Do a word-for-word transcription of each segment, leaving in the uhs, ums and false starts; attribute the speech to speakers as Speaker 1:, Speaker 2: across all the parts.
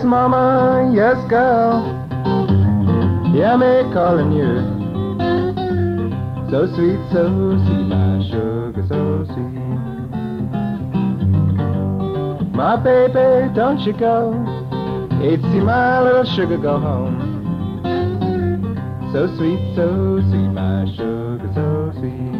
Speaker 1: mama, yes, girl. Hear me calling you. So sweet, so sweet, my sugar, so sweet. My baby, don't you go. Hate to see my little sugar go home. So sweet, so sweet, my sugar, so sweet.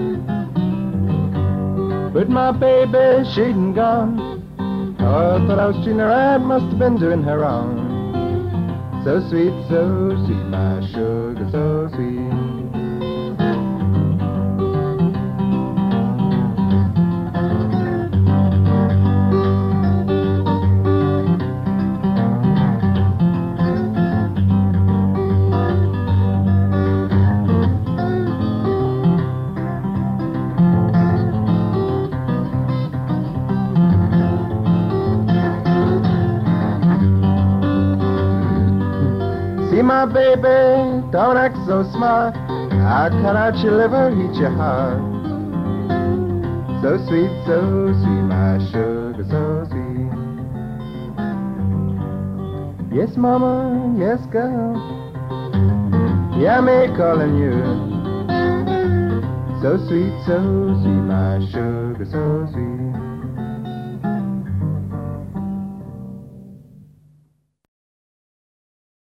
Speaker 1: But my baby, she done gone. Oh, I thought I was treating her right, must have been doing her wrong. So sweet, so sweet, my sugar, so sweet. See my baby, don't act so smart. I cut out your liver, eat your heart. So sweet, so sweet, my sugar, so sweet. Yes, mama, yes, girl. Yeah, me calling you. So sweet, so sweet, my sugar, so sweet.